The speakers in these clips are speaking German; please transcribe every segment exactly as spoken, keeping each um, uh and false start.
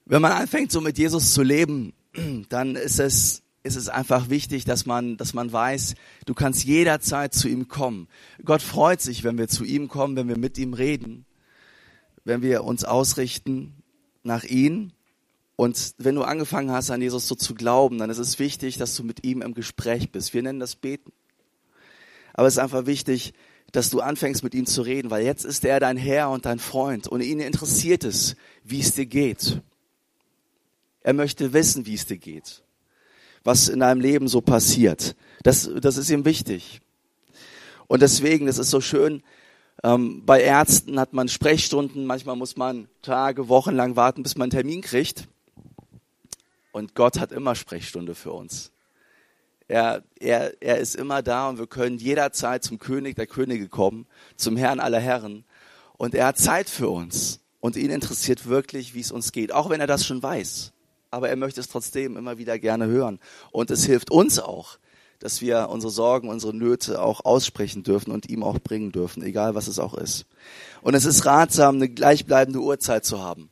Wenn man anfängt, so mit Jesus zu leben, dann ist es, ist es einfach wichtig, dass man, dass man weiß, du kannst jederzeit zu ihm kommen. Gott freut sich, wenn wir zu ihm kommen, wenn wir mit ihm reden, wenn wir uns ausrichten nach ihm. Und wenn du angefangen hast, an Jesus so zu glauben, dann ist es wichtig, dass du mit ihm im Gespräch bist. Wir nennen das Beten. Aber es ist einfach wichtig, dass du anfängst, mit ihm zu reden, weil jetzt ist er dein Herr und dein Freund und ihn interessiert es, wie es dir geht. Er möchte wissen, wie es dir geht, was in deinem Leben so passiert. Das, das ist ihm wichtig. Und deswegen, das ist so schön, ähm, bei Ärzten hat man Sprechstunden, manchmal muss man Tage, Wochen lang warten, bis man einen Termin kriegt. Und Gott hat immer Sprechstunde für uns. Er, er, er ist immer da und wir können jederzeit zum König der Könige kommen, zum Herrn aller Herren. Und er hat Zeit für uns. Und ihn interessiert wirklich, wie es uns geht, auch wenn er das schon weiß. Aber er möchte es trotzdem immer wieder gerne hören. Und es hilft uns auch, dass wir unsere Sorgen, unsere Nöte auch aussprechen dürfen und ihm auch bringen dürfen, egal was es auch ist. Und es ist ratsam, eine gleichbleibende Uhrzeit zu haben,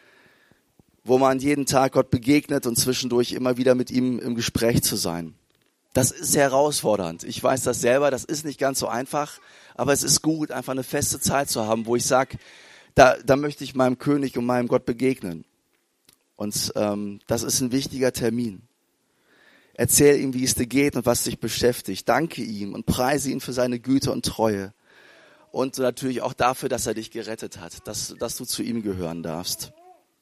wo man jeden Tag Gott begegnet und zwischendurch immer wieder mit ihm im Gespräch zu sein. Das ist herausfordernd. Ich weiß das selber, das ist nicht ganz so einfach, aber es ist gut, einfach eine feste Zeit zu haben, wo ich sage, da, da möchte ich meinem König und meinem Gott begegnen. Und ähm, das ist ein wichtiger Termin. Erzähl ihm, wie es dir geht und was dich beschäftigt. Danke ihm und preise ihn für seine Güte und Treue. Und natürlich auch dafür, dass er dich gerettet hat, dass, dass du zu ihm gehören darfst.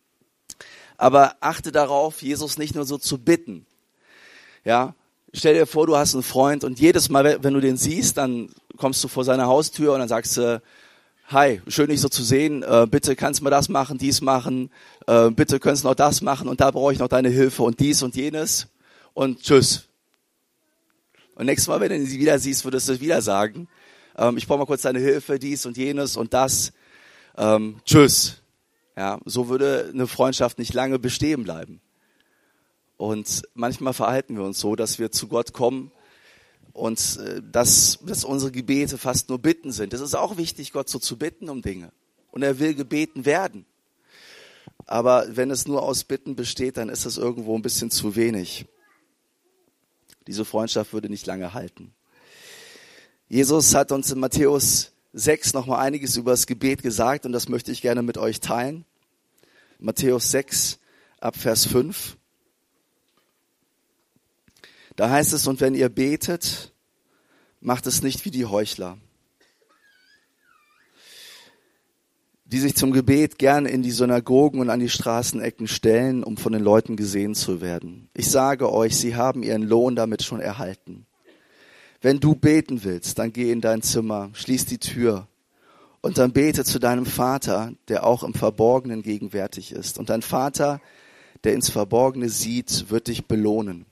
Aber achte darauf, Jesus nicht nur so zu bitten. Ja, stell dir vor, du hast einen Freund und jedes Mal, wenn du den siehst, dann kommst du vor seine Haustür und dann sagst du, hi, schön dich so zu sehen, äh, bitte kannst du mal das machen, dies machen, äh, bitte kannst du noch das machen und da brauche ich noch deine Hilfe und dies und jenes und tschüss. Und nächstes Mal, wenn du sie wieder siehst, würdest du wieder sagen, ähm, ich brauche mal kurz deine Hilfe, dies und jenes und das, ähm, tschüss. Ja, so würde eine Freundschaft nicht lange bestehen bleiben. Und manchmal verhalten wir uns so, dass wir zu Gott kommen und äh, dass, dass unsere Gebete fast nur Bitten sind. Es ist auch wichtig, Gott so zu bitten um Dinge. Und er will gebeten werden. Aber wenn es nur aus Bitten besteht, dann ist es irgendwo ein bisschen zu wenig. Diese Freundschaft würde nicht lange halten. Jesus hat uns in Matthäus sechs noch mal einiges über das Gebet gesagt und das möchte ich gerne mit euch teilen. Matthäus sechs ab Vers fünf. Da heißt es, und wenn ihr betet, macht es nicht wie die Heuchler, die sich zum Gebet gern in die Synagogen und an die Straßenecken stellen, um von den Leuten gesehen zu werden. Ich sage euch, sie haben ihren Lohn damit schon erhalten. Wenn du beten willst, dann geh in dein Zimmer, schließ die Tür und dann bete zu deinem Vater, der auch im Verborgenen gegenwärtig ist. Und dein Vater, der ins Verborgene sieht, wird dich belohnen.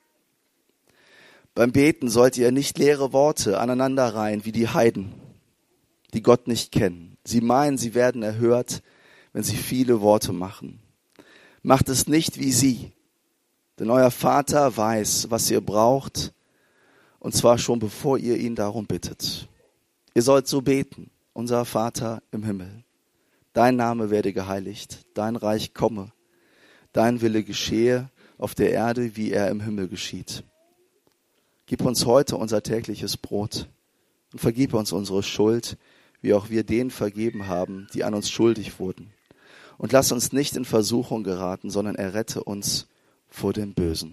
Beim Beten sollt ihr nicht leere Worte aneinanderreihen wie die Heiden, die Gott nicht kennen. Sie meinen, sie werden erhört, wenn sie viele Worte machen. Macht es nicht wie sie, denn euer Vater weiß, was ihr braucht, und zwar schon bevor ihr ihn darum bittet. Ihr sollt so beten, unser Vater im Himmel. Dein Name werde geheiligt, dein Reich komme, dein Wille geschehe auf der Erde, wie er im Himmel geschieht. Gib uns heute unser tägliches Brot und vergib uns unsere Schuld, wie auch wir denen vergeben haben, die an uns schuldig wurden. Und lass uns nicht in Versuchung geraten, sondern errette uns vor dem Bösen.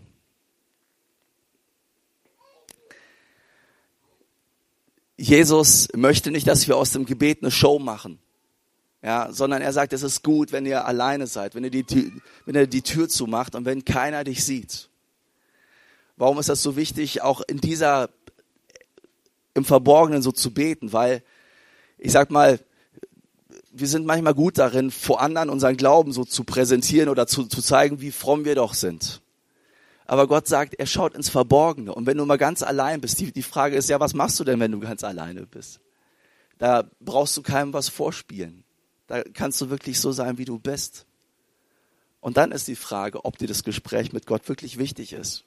Jesus möchte nicht, dass wir aus dem Gebet eine Show machen, ja, sondern er sagt, es ist gut, wenn ihr alleine seid, wenn ihr die Tür, wenn ihr die Tür zumacht und wenn keiner dich sieht. Warum ist das so wichtig, auch in dieser, im Verborgenen so zu beten? Weil, ich sag mal, wir sind manchmal gut darin, vor anderen unseren Glauben so zu präsentieren oder zu, zu zeigen, wie fromm wir doch sind. Aber Gott sagt, er schaut ins Verborgene. Und wenn du mal ganz allein bist, die, die Frage ist ja, was machst du denn, wenn du ganz alleine bist? Da brauchst du keinem was vorspielen. Da kannst du wirklich so sein, wie du bist. Und dann ist die Frage, ob dir das Gespräch mit Gott wirklich wichtig ist.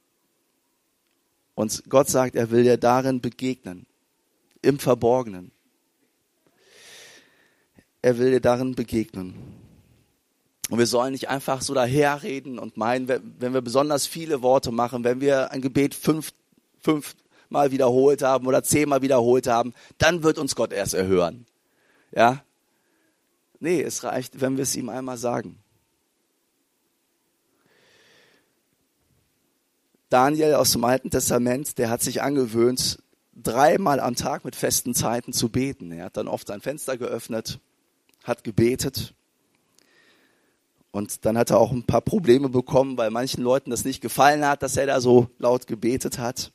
Und Gott sagt, er will dir darin begegnen, im Verborgenen. Er will dir darin begegnen. Und wir sollen nicht einfach so daherreden und meinen, wenn wir besonders viele Worte machen, wenn wir ein Gebet fünf, fünfmal wiederholt haben oder zehnmal wiederholt haben, dann wird uns Gott erst erhören. Ja? Nee, es reicht, wenn wir es ihm einmal sagen. Daniel aus dem Alten Testament, der hat sich angewöhnt, dreimal am Tag mit festen Zeiten zu beten. Er hat dann oft sein Fenster geöffnet, hat gebetet. Und dann hat er auch ein paar Probleme bekommen, weil manchen Leuten das nicht gefallen hat, dass er da so laut gebetet hat.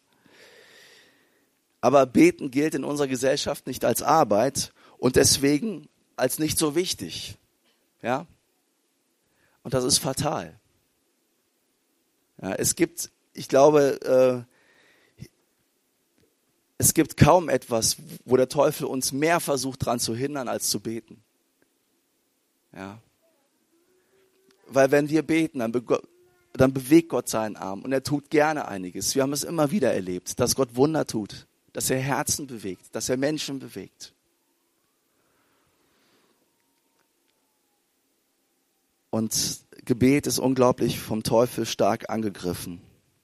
Aber Beten gilt in unserer Gesellschaft nicht als Arbeit und deswegen als nicht so wichtig. Ja? Und das ist fatal. Ja, es gibt, ich glaube, äh, es gibt kaum etwas, wo der Teufel uns mehr versucht, daran zu hindern, als zu beten. Ja. Weil wenn wir beten, dann, be- dann bewegt Gott seinen Arm und er tut gerne einiges. Wir haben es immer wieder erlebt, dass Gott Wunder tut, dass er Herzen bewegt, dass er Menschen bewegt. Und Gebet ist unglaublich vom Teufel stark angegriffen.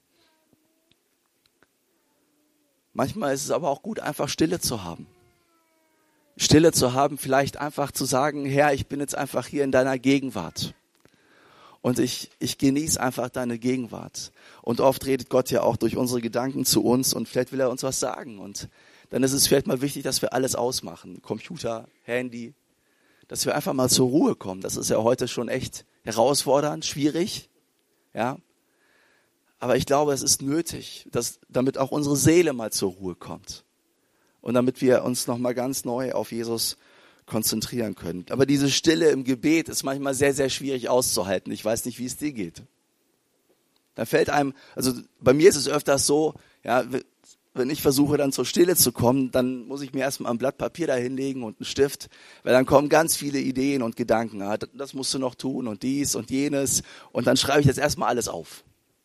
Manchmal ist es aber auch gut, einfach Stille zu haben. Stille zu haben, vielleicht einfach zu sagen, Herr, ich bin jetzt einfach hier in deiner Gegenwart. Und ich, ich genieße einfach deine Gegenwart. Und oft redet Gott ja auch durch unsere Gedanken zu uns und vielleicht will er uns was sagen. Und dann ist es vielleicht mal wichtig, dass wir alles ausmachen. Computer, Handy, dass wir einfach mal zur Ruhe kommen. Das ist ja heute schon echt herausfordernd, schwierig. Ja. Aber ich glaube, es ist nötig, dass, damit auch unsere Seele mal zur Ruhe kommt. Und damit wir uns nochmal ganz neu auf Jesus konzentrieren können. Aber diese Stille im Gebet ist manchmal sehr, sehr schwierig auszuhalten. Ich weiß nicht, wie es dir geht. Da fällt einem, also bei mir ist es öfters so, ja, wenn ich versuche dann zur Stille zu kommen, dann muss ich mir erstmal ein Blatt Papier da hinlegen und einen Stift, weil dann kommen ganz viele Ideen und Gedanken. Ja, das musst du noch tun und dies und jenes und dann schreibe ich jetzt erstmal alles auf.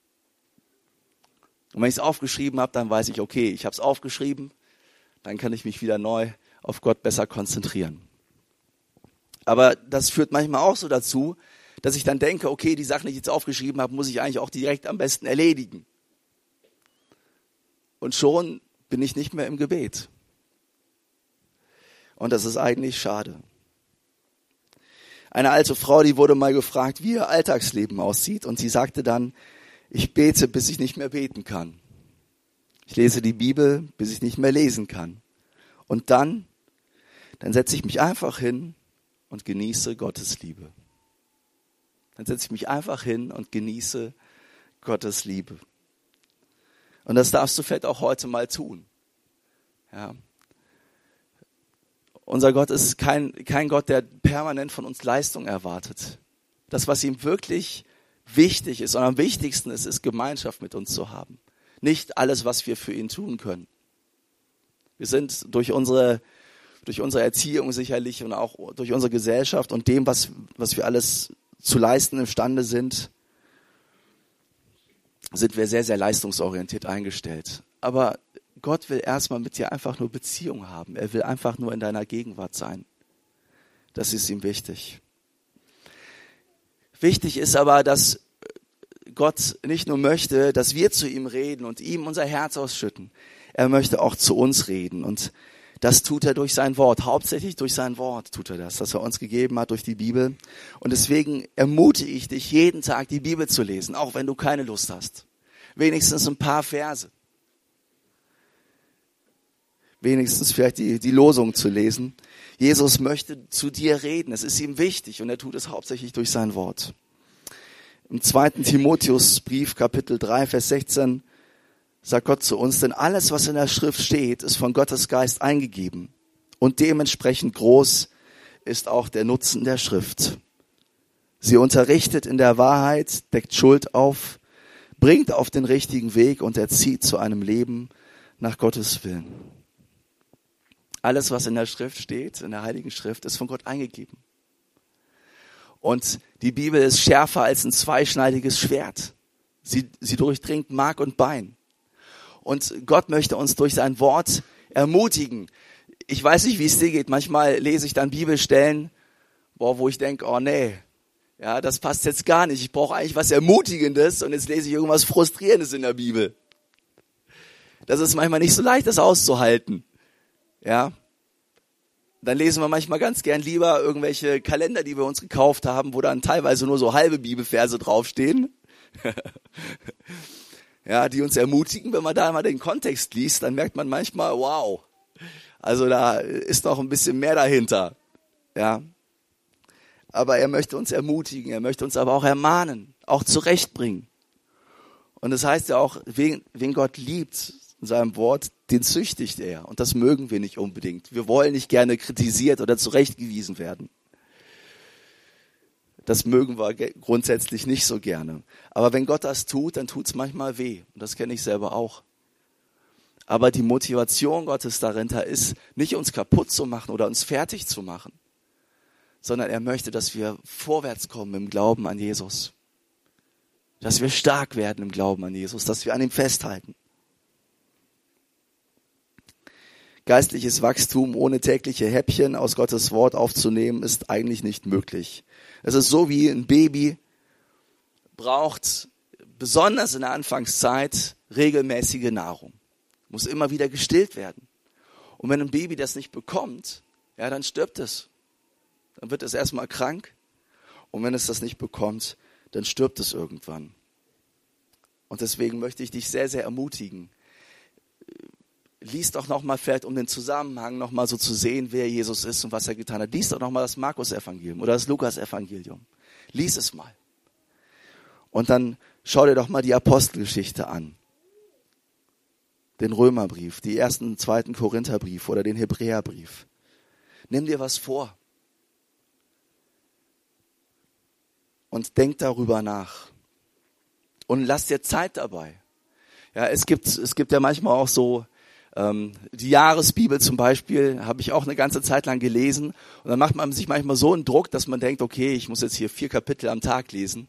Und wenn ich es aufgeschrieben habe, dann weiß ich, okay, ich habe es aufgeschrieben, dann kann ich mich wieder neu auf Gott besser konzentrieren. Aber das führt manchmal auch so dazu, dass ich dann denke, okay, die Sachen, die ich jetzt aufgeschrieben habe, muss ich eigentlich auch direkt am besten erledigen. Und schon bin ich nicht mehr im Gebet. Und das ist eigentlich schade. Eine alte Frau, die wurde mal gefragt, wie ihr Alltagsleben aussieht. Und sie sagte dann, ich bete, bis ich nicht mehr beten kann. Ich lese die Bibel, bis ich nicht mehr lesen kann. Und dann, dann setze ich mich einfach hin und genieße Gottes Liebe. Dann setze ich mich einfach hin und genieße Gottes Liebe. Und das darfst du vielleicht auch heute mal tun. Ja. Unser Gott ist kein, kein Gott, der permanent von uns Leistung erwartet. Das, was ihm wirklich wichtig ist und am wichtigsten ist, ist Gemeinschaft mit uns zu haben. Nicht alles, was wir für ihn tun können. Wir sind durch unsere durch unsere Erziehung sicherlich und auch durch unsere Gesellschaft und dem, was, was wir alles zu leisten imstande sind, sind wir sehr, sehr leistungsorientiert eingestellt. Aber Gott will erstmal mit dir einfach nur Beziehung haben. Er will einfach nur in deiner Gegenwart sein. Das ist ihm wichtig. Wichtig ist aber, dass Gott nicht nur möchte, dass wir zu ihm reden und ihm unser Herz ausschütten. Er möchte auch zu uns reden und das tut er durch sein Wort, hauptsächlich durch sein Wort tut er das, das er uns gegeben hat durch die Bibel. Und deswegen ermutige ich dich, jeden Tag die Bibel zu lesen, auch wenn du keine Lust hast. Wenigstens ein paar Verse. Wenigstens vielleicht die, die Losung zu lesen. Jesus möchte zu dir reden, es ist ihm wichtig und er tut es hauptsächlich durch sein Wort. Im zweiten Timotheusbrief, Kapitel drei, Vers sechzehn, sagt Gott zu uns, denn alles, was in der Schrift steht, ist von Gottes Geist eingegeben. Und dementsprechend groß ist auch der Nutzen der Schrift. Sie unterrichtet in der Wahrheit, deckt Schuld auf, bringt auf den richtigen Weg und erzieht zu einem Leben nach Gottes Willen. Alles, was in der Schrift steht, in der Heiligen Schrift, ist von Gott eingegeben. Und die Bibel ist schärfer als ein zweischneidiges Schwert. Sie, sie durchdringt Mark und Bein. Und Gott möchte uns durch sein Wort ermutigen. Ich weiß nicht, wie es dir geht. Manchmal lese ich dann Bibelstellen, boah, wo ich denke, oh nee, Ja, das passt jetzt gar nicht. Ich brauche eigentlich was Ermutigendes und jetzt lese ich irgendwas Frustrierendes in der Bibel. Das ist manchmal nicht so leicht, das auszuhalten. Ja. Dann lesen wir manchmal ganz gern lieber irgendwelche Kalender, die wir uns gekauft haben, wo dann teilweise nur so halbe Bibelverse draufstehen. Ja, die uns ermutigen. Wenn man da mal den Kontext liest, dann merkt man manchmal, wow. Also da ist noch ein bisschen mehr dahinter. Ja. Aber er möchte uns ermutigen, er möchte uns aber auch ermahnen, auch zurechtbringen. Und das heißt ja auch, wen, wen Gott liebt in seinem Wort, den züchtigt er. Und das mögen wir nicht unbedingt. Wir wollen nicht gerne kritisiert oder zurechtgewiesen werden. Das mögen wir grundsätzlich nicht so gerne. Aber wenn Gott das tut, dann tut es manchmal weh. Und das kenne ich selber auch. Aber die Motivation Gottes dahinter ist, nicht uns kaputt zu machen oder uns fertig zu machen, sondern er möchte, dass wir vorwärts kommen im Glauben an Jesus. Dass wir stark werden im Glauben an Jesus, dass wir an ihm festhalten. Geistliches Wachstum ohne tägliche Häppchen aus Gottes Wort aufzunehmen, ist eigentlich nicht möglich. Es ist so, wie ein Baby braucht, besonders in der Anfangszeit, regelmäßige Nahrung. Muss immer wieder gestillt werden. Und wenn ein Baby das nicht bekommt, ja, dann stirbt es. Dann wird es erstmal krank. Und wenn es das nicht bekommt, dann stirbt es irgendwann. Und deswegen möchte ich dich sehr, sehr ermutigen. Lies doch nochmal vielleicht, um den Zusammenhang nochmal so zu sehen, wer Jesus ist und was er getan hat. Lies doch nochmal das Markus-Evangelium oder das Lukas-Evangelium. Lies es mal. Und dann schau dir doch mal die Apostelgeschichte an. Den Römerbrief, die ersten und zweiten Korintherbrief oder den Hebräerbrief. Nimm dir was vor. Und denk darüber nach. Und lass dir Zeit dabei. Ja, es gibt, es gibt ja manchmal auch so, ähm, die Jahresbibel zum Beispiel, habe ich auch eine ganze Zeit lang gelesen. Und dann macht man sich manchmal so einen Druck, dass man denkt, okay, ich muss jetzt hier vier Kapitel am Tag lesen.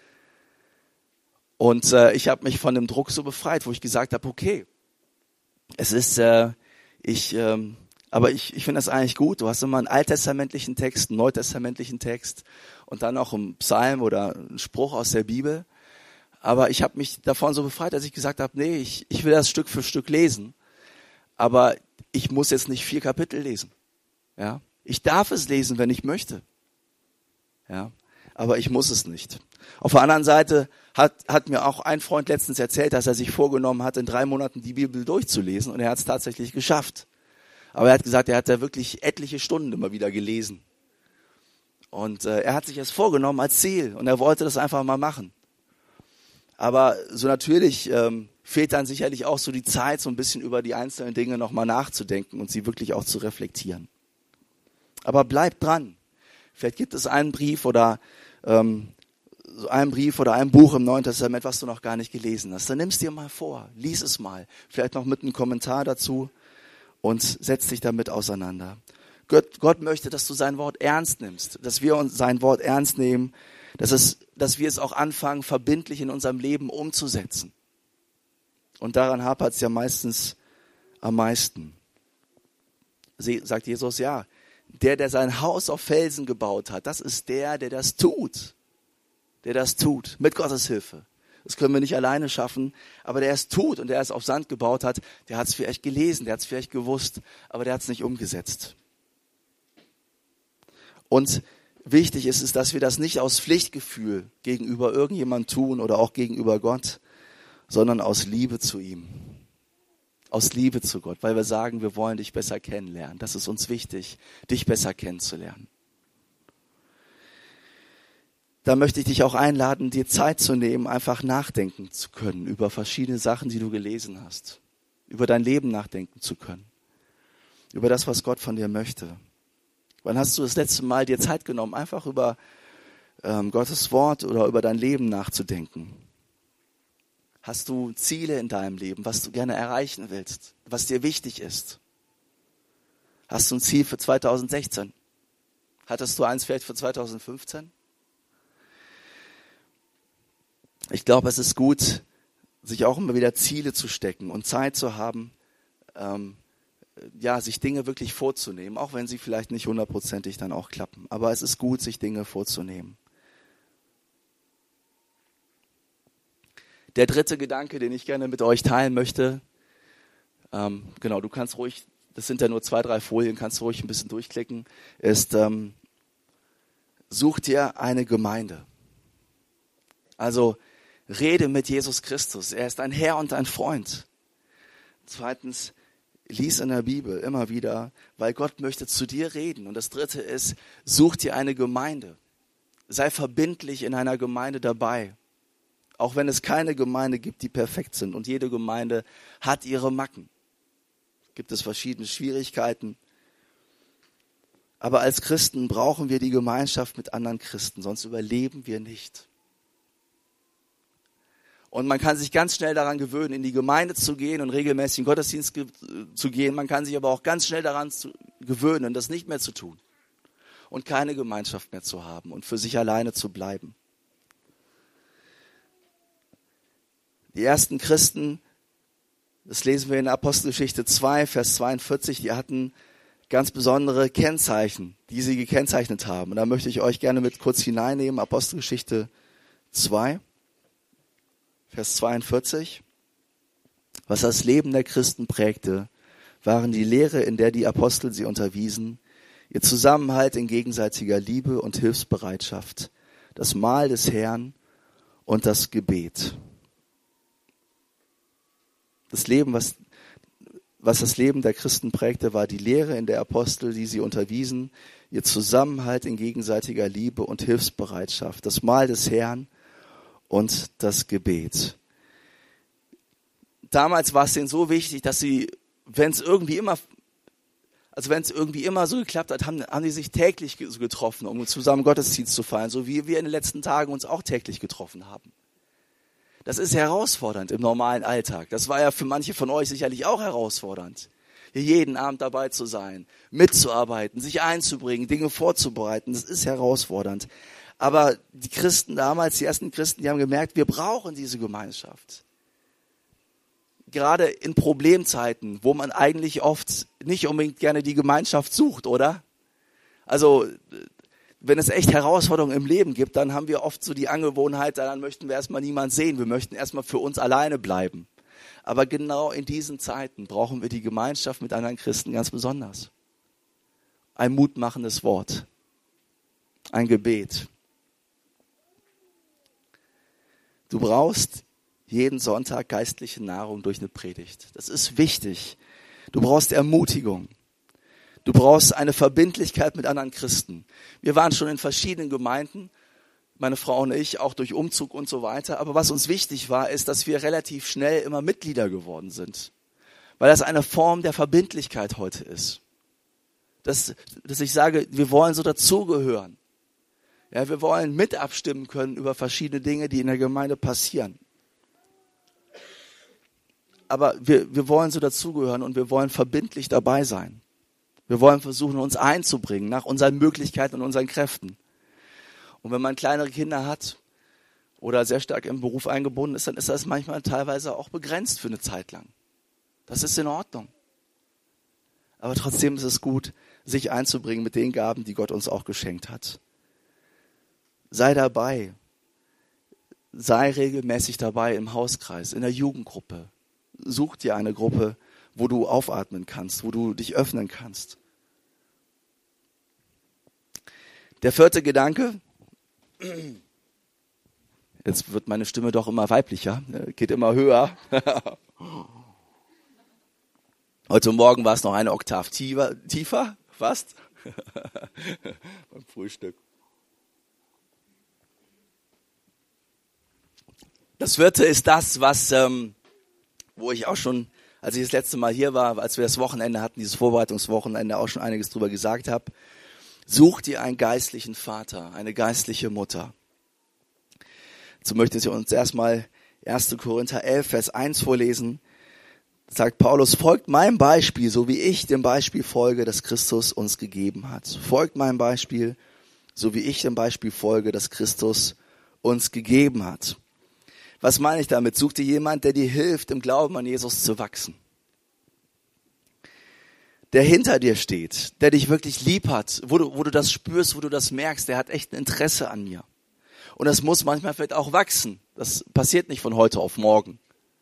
Und äh, ich habe mich von dem Druck so befreit, wo ich gesagt habe, okay, es ist, äh, ich, ähm, aber ich, ich finde das eigentlich gut. Du hast immer einen alttestamentlichen Text, einen neutestamentlichen Text und dann noch einen Psalm oder einen Spruch aus der Bibel. Aber ich habe mich davon so befreit, dass ich gesagt habe, nee, ich, ich will das Stück für Stück lesen. Aber ich muss jetzt nicht vier Kapitel lesen. Ja, ich darf es lesen, wenn ich möchte. Ja, aber ich muss es nicht. Auf der anderen Seite hat, hat mir auch ein Freund letztens erzählt, dass er sich vorgenommen hat, in drei Monaten die Bibel durchzulesen. Und er hat es tatsächlich geschafft. Aber er hat gesagt, er hat da wirklich etliche Stunden immer wieder gelesen. Und äh, er hat sich das vorgenommen als Ziel. Und er wollte das einfach mal machen. Aber so natürlich ähm, fehlt dann sicherlich auch so die Zeit, so ein bisschen über die einzelnen Dinge nochmal nachzudenken und sie wirklich auch zu reflektieren. Aber bleib dran. Vielleicht gibt es einen Brief oder ähm, so einen Brief oder ein Buch im Neuen Testament, was du noch gar nicht gelesen hast. Dann nimm es dir mal vor, lies es mal. Vielleicht noch mit einem Kommentar dazu und setz dich damit auseinander. Gott, Gott möchte, dass du sein Wort ernst nimmst, dass wir uns sein Wort ernst nehmen, dass es, dass wir es auch anfangen, verbindlich in unserem Leben umzusetzen. Und daran hapert es ja meistens am meisten. Sie, sagt Jesus, ja, der, der sein Haus auf Felsen gebaut hat, das ist der, der das tut. Der das tut, mit Gottes Hilfe. Das können wir nicht alleine schaffen, aber der es tut und der es auf Sand gebaut hat, der hat es vielleicht gelesen, der hat es vielleicht gewusst, aber der hat es nicht umgesetzt. Und wichtig ist es, dass wir das nicht aus Pflichtgefühl gegenüber irgendjemandem tun oder auch gegenüber Gott, sondern aus Liebe zu ihm. Aus Liebe zu Gott, weil wir sagen, wir wollen dich besser kennenlernen. Das ist uns wichtig, dich besser kennenzulernen. Da möchte ich dich auch einladen, dir Zeit zu nehmen, einfach nachdenken zu können über verschiedene Sachen, die du gelesen hast. Über dein Leben nachdenken zu können. Über das, was Gott von dir möchte. Wann hast du das letzte Mal dir Zeit genommen, einfach über ähm, Gottes Wort oder über dein Leben nachzudenken? Hast du Ziele in deinem Leben, was du gerne erreichen willst, was dir wichtig ist? Hast du ein Ziel für zwanzig sechzehn? Hattest du eins vielleicht für zwanzig fünfzehn? Ich glaube, es ist gut, sich auch immer wieder Ziele zu stecken und Zeit zu haben, ähm, ja, sich Dinge wirklich vorzunehmen, auch wenn sie vielleicht nicht hundertprozentig dann auch klappen. Aber es ist gut, sich Dinge vorzunehmen. Der dritte Gedanke, den ich gerne mit euch teilen möchte, ähm, genau, du kannst ruhig, das sind ja nur zwei, drei Folien, kannst du ruhig ein bisschen durchklicken, ist, ähm, such dir eine Gemeinde. Also rede mit Jesus Christus. Er ist ein Herr und ein Freund. Zweitens, lies in der Bibel immer wieder, weil Gott möchte zu dir reden. Und das dritte ist, such dir eine Gemeinde. Sei verbindlich in einer Gemeinde dabei. Auch wenn es keine Gemeinde gibt, die perfekt sind. Und jede Gemeinde hat ihre Macken. Gibt es verschiedene Schwierigkeiten. Aber als Christen brauchen wir die Gemeinschaft mit anderen Christen, sonst überleben wir nicht. Und man kann sich ganz schnell daran gewöhnen, in die Gemeinde zu gehen und regelmäßig in den Gottesdienst ge- zu gehen. Man kann sich aber auch ganz schnell daran zu gewöhnen, das nicht mehr zu tun und keine Gemeinschaft mehr zu haben und für sich alleine zu bleiben. Die ersten Christen, das lesen wir in Apostelgeschichte zwei, Vers zweiundvierzig, die hatten ganz besondere Kennzeichen, die sie gekennzeichnet haben. Und da möchte ich euch gerne mit kurz hineinnehmen, Apostelgeschichte zwei. Vers zweiundvierzig. Was das Leben der Christen prägte, waren die Lehre, in der die Apostel sie unterwiesen, ihr Zusammenhalt in gegenseitiger Liebe und Hilfsbereitschaft, das Mahl des Herrn und das Gebet. Das Leben, was, was das Leben der Christen prägte, war die Lehre in der Apostel, die sie unterwiesen, ihr Zusammenhalt in gegenseitiger Liebe und Hilfsbereitschaft, das Mahl des Herrn und das Gebet. Damals war es denen so wichtig, dass sie, wenn es irgendwie immer, also wenn es irgendwie immer so geklappt hat, haben, haben die sich täglich getroffen, um zusammen Gottesdienst zu feiern, so wie wir in den letzten Tagen uns auch täglich getroffen haben. Das ist herausfordernd im normalen Alltag. Das war ja für manche von euch sicherlich auch herausfordernd, hier jeden Abend dabei zu sein, mitzuarbeiten, sich einzubringen, Dinge vorzubereiten. Das ist herausfordernd. Aber die Christen damals, die ersten Christen, die haben gemerkt, wir brauchen diese Gemeinschaft. Gerade in Problemzeiten, wo man eigentlich oft nicht unbedingt gerne die Gemeinschaft sucht, oder? Also, wenn es echt Herausforderungen im Leben gibt, dann haben wir oft so die Angewohnheit, dann möchten wir erstmal niemanden sehen. Wir möchten erstmal für uns alleine bleiben. Aber genau in diesen Zeiten brauchen wir die Gemeinschaft mit anderen Christen ganz besonders. Ein mutmachendes Wort. Ein Gebet. Du brauchst jeden Sonntag geistliche Nahrung durch eine Predigt. Das ist wichtig. Du brauchst Ermutigung. Du brauchst eine Verbindlichkeit mit anderen Christen. Wir waren schon in verschiedenen Gemeinden, meine Frau und ich, auch durch Umzug und so weiter. Aber was uns wichtig war, ist, dass wir relativ schnell immer Mitglieder geworden sind. Weil das eine Form der Verbindlichkeit heute ist. Dass, dass ich sage, wir wollen so dazugehören. Ja, wir wollen mit abstimmen können über verschiedene Dinge, die in der Gemeinde passieren. Aber wir, wir wollen so dazugehören und wir wollen verbindlich dabei sein. Wir wollen versuchen, uns einzubringen nach unseren Möglichkeiten und unseren Kräften. Und wenn man kleinere Kinder hat oder sehr stark im Beruf eingebunden ist, dann ist das manchmal teilweise auch begrenzt für eine Zeit lang. Das ist in Ordnung. Aber trotzdem ist es gut, sich einzubringen mit den Gaben, die Gott uns auch geschenkt hat. Sei dabei. Sei regelmäßig dabei im Hauskreis, in der Jugendgruppe. Such dir eine Gruppe, wo du aufatmen kannst, wo du dich öffnen kannst. Der vierte Gedanke, jetzt wird meine Stimme doch immer weiblicher, geht immer höher. Heute Morgen war es noch eine Oktav tiefer, tiefer fast, beim Frühstück. Das vierte ist das, was, ähm, wo ich auch schon, als ich das letzte Mal hier war, als wir das Wochenende hatten, dieses Vorbereitungswochenende, auch schon einiges drüber gesagt habe. Such dir einen geistlichen Vater, eine geistliche Mutter. Dazu möchte ich uns erstmal erster Korinther elf, Vers eins vorlesen. Da sagt Paulus, folgt meinem Beispiel, so wie ich dem Beispiel folge, das Christus uns gegeben hat. Folgt meinem Beispiel, so wie ich dem Beispiel folge, das Christus uns gegeben hat. Was meine ich damit? Such dir jemand, der dir hilft, im Glauben an Jesus zu wachsen. Der hinter dir steht, der dich wirklich lieb hat, wo du, wo du das spürst, wo du das merkst, der hat echt ein Interesse an mir. Und das muss manchmal vielleicht auch wachsen. Das passiert nicht von heute auf morgen.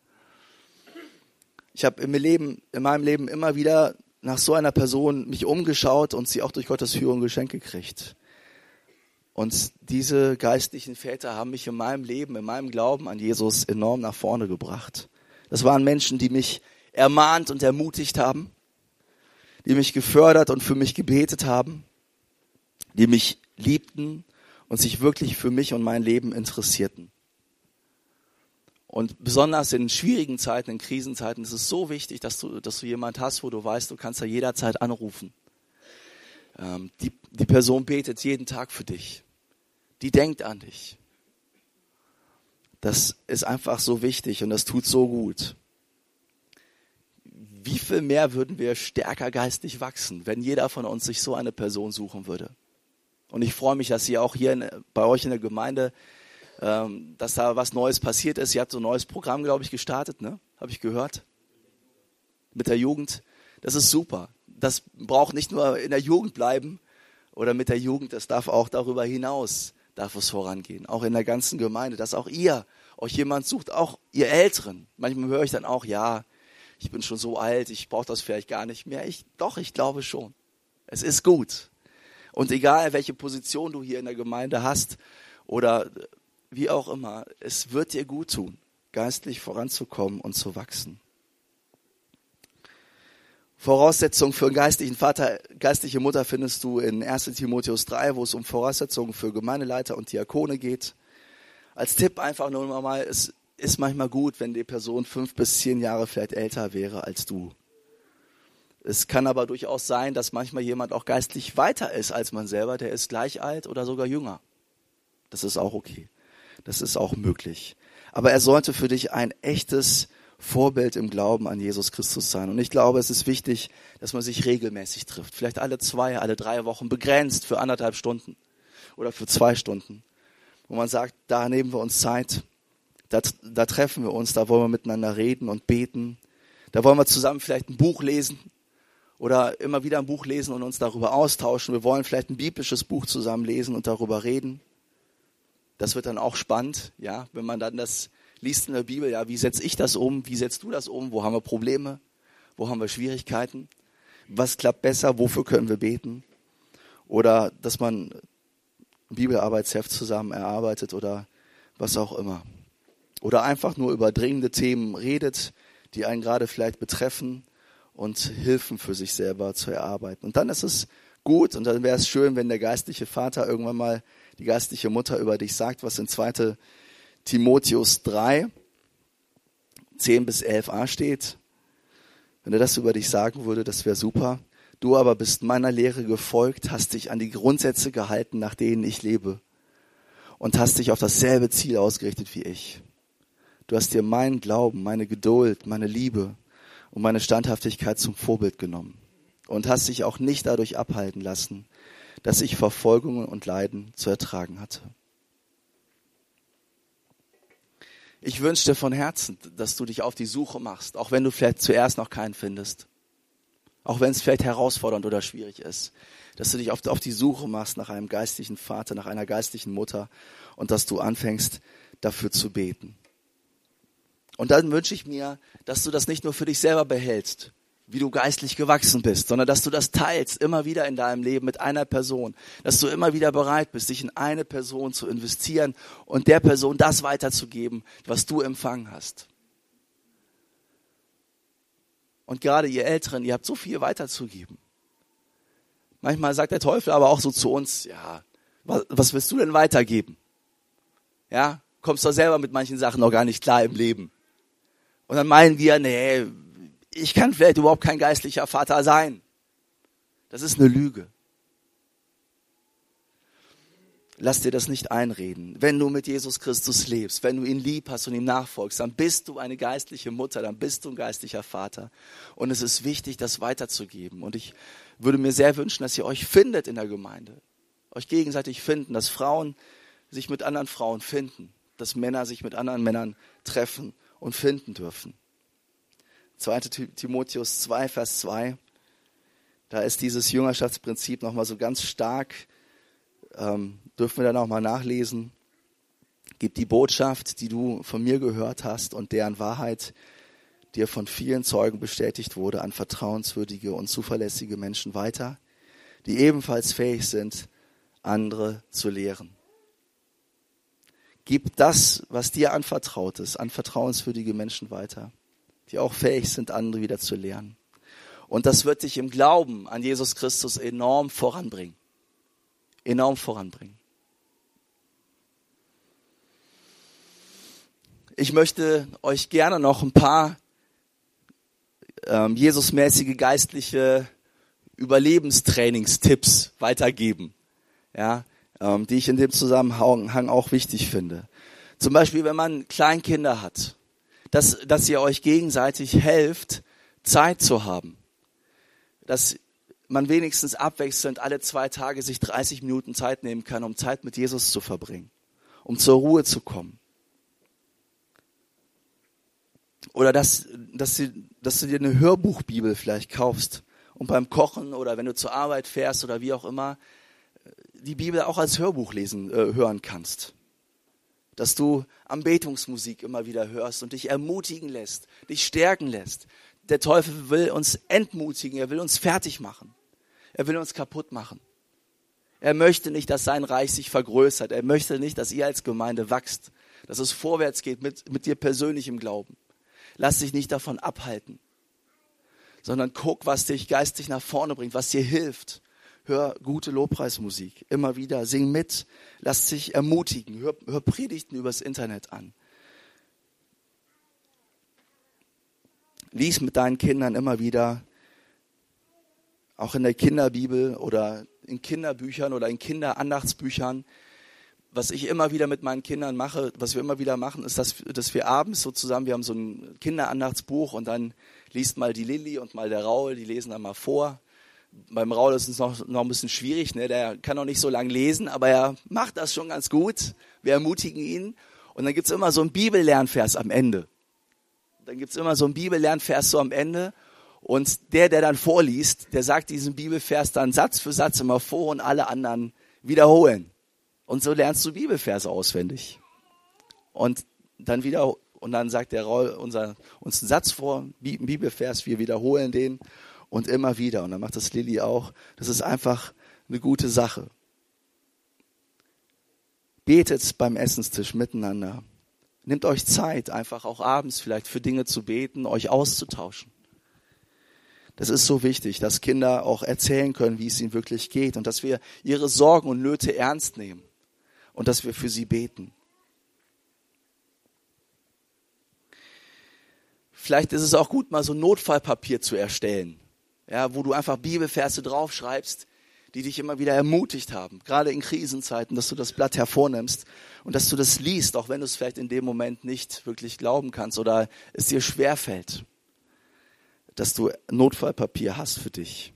Ich habe im Leben, in meinem Leben immer wieder nach so einer Person mich umgeschaut und sie auch durch Gottes Führung geschenkt gekriegt. Und diese geistlichen Väter haben mich in meinem Leben, in meinem Glauben an Jesus enorm nach vorne gebracht. Das waren Menschen, die mich ermahnt und ermutigt haben, die mich gefördert und für mich gebetet haben, die mich liebten und sich wirklich für mich und mein Leben interessierten. Und besonders in schwierigen Zeiten, in Krisenzeiten, ist es so wichtig, dass du, dass du jemand hast, wo du weißt, du kannst da jederzeit anrufen. Ähm, die, die Person betet jeden Tag für dich. Die denkt an dich. Das ist einfach so wichtig und das tut so gut. Wie viel mehr würden wir stärker geistlich wachsen, wenn jeder von uns sich so eine Person suchen würde? Und ich freue mich, dass ihr auch hier in, bei euch in der Gemeinde, ähm, dass da was Neues passiert ist. Ihr habt so ein neues Programm, glaube ich, gestartet, ne? Habe ich gehört. Mit der Jugend. Das ist super. Das braucht nicht nur in der Jugend bleiben oder mit der Jugend, das darf auch darüber hinaus, darf es vorangehen. Auch in der ganzen Gemeinde, dass auch ihr euch jemand sucht, auch ihr Älteren. Manchmal höre ich dann auch, ja, ich bin schon so alt, ich brauche das vielleicht gar nicht mehr. Ich, doch, ich glaube schon. Es ist gut. Und egal, welche Position du hier in der Gemeinde hast oder wie auch immer, es wird dir gut tun, geistlich voranzukommen und zu wachsen. Voraussetzungen für einen geistlichen Vater, geistliche Mutter findest du in erster Timotheus drei, wo es um Voraussetzungen für Gemeindeleiter und Diakone geht. Als Tipp einfach nur mal, es ist manchmal gut, wenn die Person fünf bis zehn Jahre vielleicht älter wäre als du. Es kann aber durchaus sein, dass manchmal jemand auch geistlich weiter ist als man selber, der ist gleich alt oder sogar jünger. Das ist auch okay. Das ist auch möglich. Aber er sollte für dich ein echtes Vorbild im Glauben an Jesus Christus sein. Und ich glaube, es ist wichtig, dass man sich regelmäßig trifft. Vielleicht alle zwei, alle drei Wochen begrenzt für anderthalb Stunden oder für zwei Stunden. Wo man sagt, da nehmen wir uns Zeit, da, da treffen wir uns, da wollen wir miteinander reden und beten. Da wollen wir zusammen vielleicht ein Buch lesen oder immer wieder ein Buch lesen und uns darüber austauschen. Wir wollen vielleicht ein biblisches Buch zusammen lesen und darüber reden. Das wird dann auch spannend, ja, wenn man dann das liest in der Bibel, ja, wie setze ich das um, wie setzt du das um, wo haben wir Probleme, wo haben wir Schwierigkeiten, was klappt besser, wofür können wir beten? Oder dass man ein Bibelarbeitsheft zusammen erarbeitet oder was auch immer. Oder einfach nur über dringende Themen redet, die einen gerade vielleicht betreffen und Hilfen für sich selber zu erarbeiten. Und dann ist es gut und dann wäre es schön, wenn der geistliche Vater irgendwann mal die geistliche Mutter über dich sagt, was in zweiter Timotheus drei, zehn bis elf a steht. Wenn er das über dich sagen würde, das wäre super. Du aber bist meiner Lehre gefolgt, hast dich an die Grundsätze gehalten, nach denen ich lebe und hast dich auf dasselbe Ziel ausgerichtet wie ich. Du hast dir meinen Glauben, meine Geduld, meine Liebe und meine Standhaftigkeit zum Vorbild genommen und hast dich auch nicht dadurch abhalten lassen, dass ich Verfolgungen und Leiden zu ertragen hatte. Ich wünsche dir von Herzen, dass du dich auf die Suche machst, auch wenn du vielleicht zuerst noch keinen findest. Auch wenn es vielleicht herausfordernd oder schwierig ist. Dass du dich auf, auf die Suche machst nach einem geistlichen Vater, nach einer geistlichen Mutter und dass du anfängst, dafür zu beten. Und dann wünsche ich mir, dass du das nicht nur für dich selber behältst, wie du geistlich gewachsen bist, sondern dass du das teilst immer wieder in deinem Leben mit einer Person, dass du immer wieder bereit bist, dich in eine Person zu investieren und der Person das weiterzugeben, was du empfangen hast. Und gerade ihr Älteren, ihr habt so viel weiterzugeben. Manchmal sagt der Teufel aber auch so zu uns, ja, was, was willst du denn weitergeben? Ja, kommst doch selber mit manchen Sachen noch gar nicht klar im Leben. Und dann meinen wir, nee, ich kann vielleicht überhaupt kein geistlicher Vater sein. Das ist eine Lüge. Lass dir das nicht einreden. Wenn du mit Jesus Christus lebst, wenn du ihn lieb hast und ihm nachfolgst, dann bist du eine geistliche Mutter, dann bist du ein geistlicher Vater. Und es ist wichtig, das weiterzugeben. Und ich würde mir sehr wünschen, dass ihr euch findet in der Gemeinde. Euch gegenseitig finden, dass Frauen sich mit anderen Frauen finden, dass Männer sich mit anderen Männern treffen und finden dürfen. zweiter Timotheus zwei, Vers zwei, da ist dieses Jüngerschaftsprinzip nochmal so ganz stark, ähm, dürfen wir da nochmal nachlesen. Gib die Botschaft, die du von mir gehört hast und deren Wahrheit dir von vielen Zeugen bestätigt wurde, an vertrauenswürdige und zuverlässige Menschen weiter, die ebenfalls fähig sind, andere zu lehren. Gib das, was dir anvertraut ist, an vertrauenswürdige Menschen weiter, die auch fähig sind, andere wieder zu lehren. Und das wird dich im Glauben an Jesus Christus enorm voranbringen. Enorm voranbringen. Ich möchte euch gerne noch ein paar ähm, Jesusmäßige geistliche Überlebenstrainingstipps weitergeben, ja, ähm, die ich in dem Zusammenhang auch wichtig finde. Zum Beispiel, wenn man Kleinkinder hat, dass, dass ihr euch gegenseitig helft, Zeit zu haben. Dass man wenigstens abwechselnd alle zwei Tage sich dreißig Minuten Zeit nehmen kann, um Zeit mit Jesus zu verbringen, um zur Ruhe zu kommen. Oder dass, dass, du, dass du dir eine Hörbuchbibel vielleicht kaufst und beim Kochen oder wenn du zur Arbeit fährst oder wie auch immer, die Bibel auch als Hörbuch lesen, äh, hören kannst. Dass du Anbetungsmusik immer wieder hörst und dich ermutigen lässt, dich stärken lässt. Der Teufel will uns entmutigen, er will uns fertig machen. Er will uns kaputt machen. Er möchte nicht, dass sein Reich sich vergrößert. Er möchte nicht, dass ihr als Gemeinde wächst, dass es vorwärts geht mit, mit dir persönlich im Glauben. Lass dich nicht davon abhalten, sondern guck, was dich geistig nach vorne bringt, was dir hilft. Hör gute Lobpreismusik, immer wieder, sing mit, lass dich ermutigen, hör, hör Predigten übers Internet an. Lies mit deinen Kindern immer wieder, auch in der Kinderbibel oder in Kinderbüchern oder in Kinderandachtsbüchern. Was ich immer wieder mit meinen Kindern mache, was wir immer wieder machen, ist, dass, dass wir abends so zusammen, wir haben so ein Kinderandachtsbuch und dann liest mal die Lilly und mal der Raul, die lesen dann mal vor. Beim Raul ist es noch, noch ein bisschen schwierig, ne? Der kann noch nicht so lange lesen, aber er macht das schon ganz gut. Wir ermutigen ihn. Und dann gibt's immer so einen Bibellernvers am Ende. Dann gibt's immer so einen Bibellernvers so am Ende. Und der, der dann vorliest, der sagt diesen Bibelvers dann Satz für Satz immer vor und alle anderen wiederholen. Und so lernst du Bibelverse auswendig. Und dann wieder, und dann sagt der Raul unser, uns einen Satz vor, einen Bibelvers, wir wiederholen den und immer wieder. Und dann macht das Lilly auch. Das ist einfach eine gute Sache. Betet beim Essenstisch miteinander. Nehmt euch Zeit, einfach auch abends vielleicht für Dinge zu beten, euch auszutauschen. Das ist so wichtig, dass Kinder auch erzählen können, wie es ihnen wirklich geht und dass wir ihre Sorgen und Nöte ernst nehmen und dass wir für sie beten. Vielleicht ist es auch gut, mal so ein Notfallpapier zu erstellen, ja, wo du einfach Bibelverse draufschreibst, die dich immer wieder ermutigt haben, gerade in Krisenzeiten, dass du das Blatt hervornimmst und dass du das liest, auch wenn du es vielleicht in dem Moment nicht wirklich glauben kannst oder es dir schwerfällt, dass du Notfallpapier hast für dich.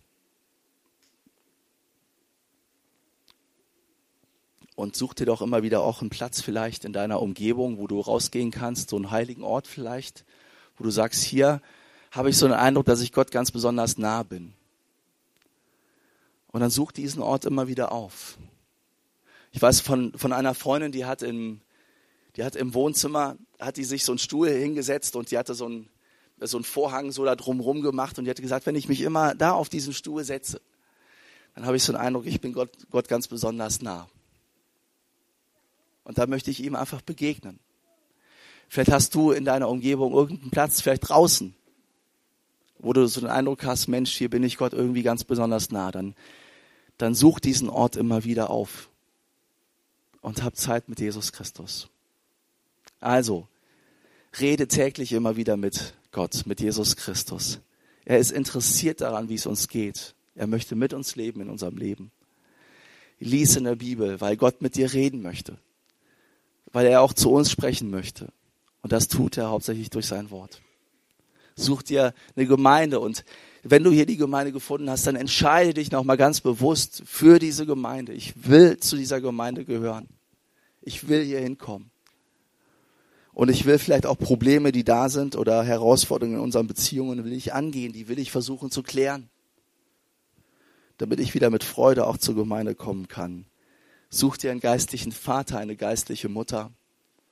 Und such dir doch immer wieder auch einen Platz vielleicht in deiner Umgebung, wo du rausgehen kannst, so einen heiligen Ort vielleicht, wo du sagst, hier habe ich so einen Eindruck, dass ich Gott ganz besonders nah bin. Und dann such diesen Ort immer wieder auf. Ich weiß von, von einer Freundin, die hat im, die hat im Wohnzimmer, hat die sich so einen Stuhl hingesetzt und die hatte so einen, so einen Vorhang so da drumherum gemacht und die hatte gesagt, wenn ich mich immer da auf diesen Stuhl setze, dann habe ich so einen Eindruck, ich bin Gott, Gott ganz besonders nah. Und da möchte ich ihm einfach begegnen. Vielleicht hast du in deiner Umgebung irgendeinen Platz, vielleicht draußen, wo du so den Eindruck hast, Mensch, hier bin ich Gott irgendwie ganz besonders nah. Dann, dann such diesen Ort immer wieder auf und hab Zeit mit Jesus Christus. Also, rede täglich immer wieder mit Gott, mit Jesus Christus. Er ist interessiert daran, wie es uns geht. Er möchte mit uns leben in unserem Leben. Lies in der Bibel, weil Gott mit dir reden möchte. Weil er auch zu uns sprechen möchte. Und das tut er hauptsächlich durch sein Wort. Such dir eine Gemeinde und wenn du hier die Gemeinde gefunden hast, dann entscheide dich nochmal ganz bewusst für diese Gemeinde. Ich will zu dieser Gemeinde gehören. Ich will hier hinkommen. Und ich will vielleicht auch Probleme, die da sind oder Herausforderungen in unseren Beziehungen, will ich angehen, die will ich versuchen zu klären. Damit ich wieder mit Freude auch zur Gemeinde kommen kann. Such dir einen geistlichen Vater, eine geistliche Mutter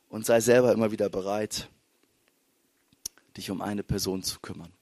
und sei selber immer wieder bereit, dich um eine Person zu kümmern.